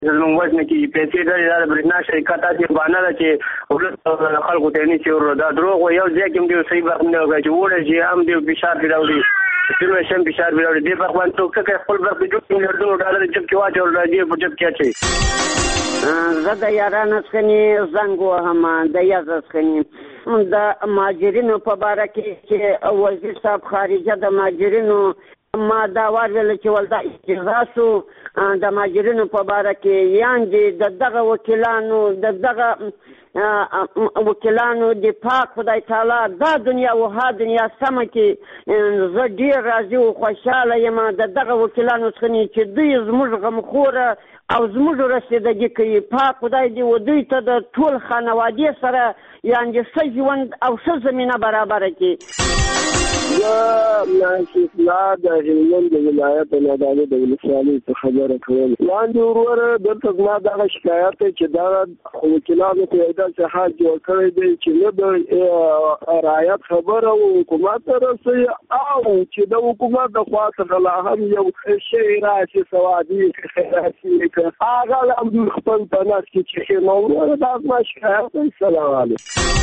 زموږ وزن کې پیسې د برېښنا شرکت چې باندې ده چې ولس خلکو ته نه چې دا دروغ یو ځای کې دی صحیح برخه نه کوي چې وړه چې هم دی فشار دی راوړي چې شم فشار دی راوړي د برخه باندې څوک خپل برخه جوړ $1 ډالر جب کې واچول راځي په جب کې اچي زه د یارانو څخه زنګ وهم د یاد څخه د ماجرینو په باره کې چې وزیر صاحب خارجه د ماجرینو ما دا ویل چې ولدا اجازه د ماجرینو په باره کې یانې دغه وکیلانو د پاک خدای تعالی دا دنیا او ها دنیا سم کې زه ډیر راضي او خوشاله یم دغه وکیلانو څخه چې دوی زموږ غمخوره او زموږ رسیدګي کوي پاک خدای دی و دوی ته د ټول خانواده سره یانې ښه ژوند او ښه زمینه برابر کړي. لا د هلمند د ولایت نادانه د ولسوالۍ څخه خبره کوم. لاندې وروره دلته زما دغه شکایت دی چې دا وکیلانو ته یو داسې حال جوړ کړی دی چې نه د رعایت خبره او حکومت ته رسوي او چې د حکومت د خوا څخه لا هم یو شی راشي سوادي راشي که هغه هم خپل په نس کې چې نو وروره دا زما شکایت دی. سلام علیکم.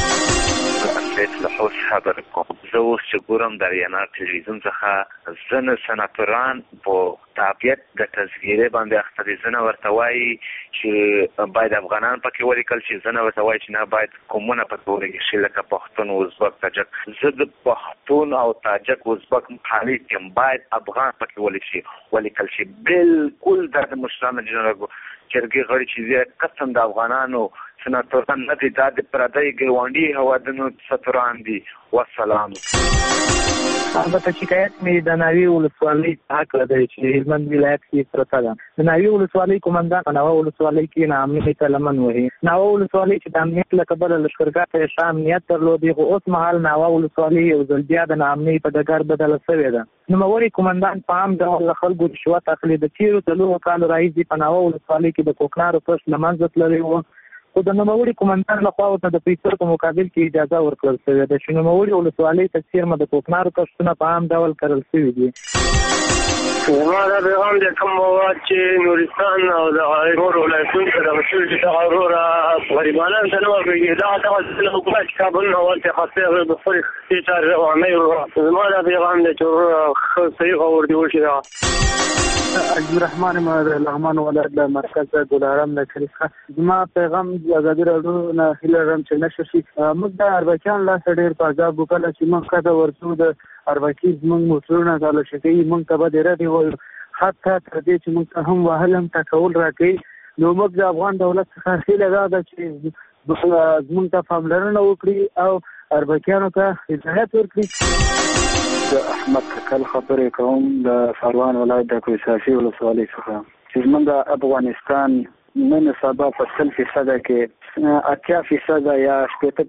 لحوظ خبر کوم. زه اوس چې ګورم د ریانا تلویزیون څخه ځنه سناتوران په تابعیت د تذکیرې باندې اخته دي. ځنه ورته وایي چې باید افغانان پکې ولیکل شي، ځنه ورته وایي چې نه باید قومونه پکې ولیکل شي لکه پښتون، ازبک، تاجک. زه د پښتون او تاجک ازبک مخالف یم، باید افغان پکې ولیکل شي. بالکل د مشرانو جنرال جرګې غړي چې قسم د افغانانو سناتوران نه دي، دا د پردی ګاونډي هوادونو سناتوران دي. والسلام. البته شکایت مې د ناوې ولسوالۍ حق دی چې هلمند ولایت کې پرته ده. د ناوې ولسوالۍ قومندان په ناوه ولسوالۍ کې ناامنۍ ته لمن وهي. ناوه ولسوالۍ چې د امنیت له کبله لښکرګاه ته ښه امنیت درلودی، خو اوس مهال ناوه ولسوالۍ یو ځل بیا د ناامنۍ په ډګر بدله شوې ده. نوموړي قومندان په عام ډول له خلکو رشوت اخلي. د تېرو 4 کالو راهیسې په ناوه ولسوالۍ کې د کوکنارو کښت له منځه تللی و، خو د نوموړي قومندان لخوا ورته د پیسو په مقابل کې اجازه ورکړل شوې ده چې نوموړي ولسوالۍ ته څیرمه د کوکنارو کښتونه په عام ډول کرل شوي دي. زما دا پیغام دی کوم مواد چې نورستان او د نورو ولایتونو ته دغه شوي چې دغه وروره غریبانان ته نه ورکوي، دغه حکومت کتابونه ورته خاصه د خپلې ښې چارې روانوي وروره. زما دا پیغام دی چې وروره ښه صحیح خبر دې وشي. عبدالرحمن لغمان ولایت له مرکز ګلارم له کلیسا. زما پیغام ازادي راډیو نه هیله لرم چې نشر شي. موږ د اربکیان لاس ډېر په عذاب وکړل چې موږ کده ورسو د اربکی زموږ موټرونه ځاله شي موږ ته به ډېر دی وایو حتی تر دې چې موږ هم وهلم تکول راکړي. نو موږ د افغان دولت څخه هیله ده چې زموږ ته پاملرنه وکړي او اربکیانو ته هدایت ورکړي. احمد کل خبرې کوم د فروان ولایت د کوساشي ولسوالۍ څخه چې زموږ د افغانستان نن سبا په 100% کې 80% یا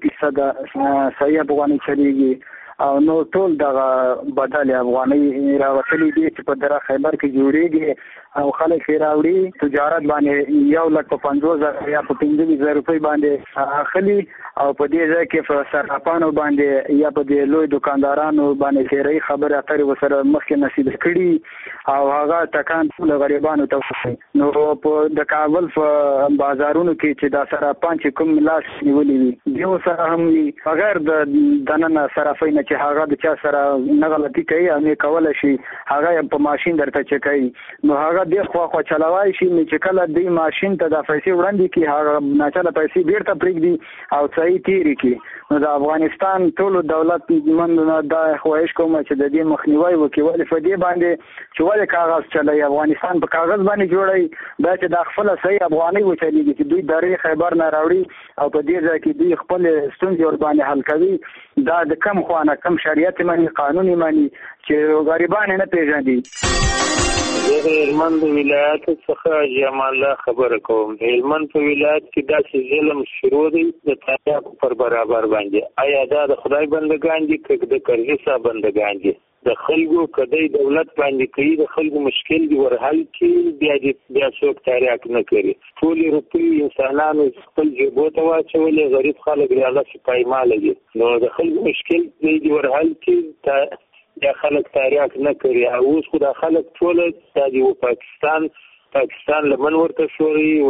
70% صحیح افغاني چلیږي او نو ټول دغه بدل افغاني راوتلي دي چې په دره خیبر کې جوړیږي او خلک راوړي تجارت باندې 1,50,000 یا 15,000 روپۍ باندې اخلي او په دې ځای کې په صرافانو باندې یا په دې لوی دکاندارانو باندې شری خبره اترې وسره مخکې نصیب کړي او هغه تکان ټول غریبانو ته وسي. نو په د کابل په بازارونو کې چې دا صرافان چې کوم لاس نیولې وي دیو سره هم بغیر د دننه صرافین چې هغه د چا سره نه غلطي کوي او نه کول شي هغه په ماشين درته چکای نو هغه د خو چلوای شي چې کله د ماشين ته د پیسې وړاندې کی هغه ناچله پیسې بیرته پرېږدي او صحیح تیری کی. نو د افغانستان ټول دولت مننه د خواهش کوم چې د دې مخنیوي وکړي ولې په دې باندې چې ولې کاغذ چلای افغانستان په کاغذ باندې جوړي دا چې د خپل صحیح افغاني وچلېږي چې دوی درې خیبر نه راوړي او په دې ځای کې دوی خپل ستونزې ور باندې حل کوي. دا د کم خوانه کم شریعت مانی قانوني مانی چې غریبان نه پیژاندي. زه هلمند ولایت څخه جمال الله خبره کوم. هلمند په ولایت کې داسې ظلم شروع دی د تاریخ پر برابر باندې. آیا دا د خدای بندگان دي که د کرزي صاحب بندگان دي؟ د خلکو کدی دولت باندې کوي د خلکو مشکل دی ورحل کې بیا څوک تاریخ نه کوي. ټول روپی انسانانو خپل جیبو ته واچولې غریب خلک ریاله پایمال دي. نو د خلکو مشکل دی ورحل کې یا خلک تاریخ نه کوي. اوس خو د خلک ټول د پاکستان پاکستان لمن ورته شوري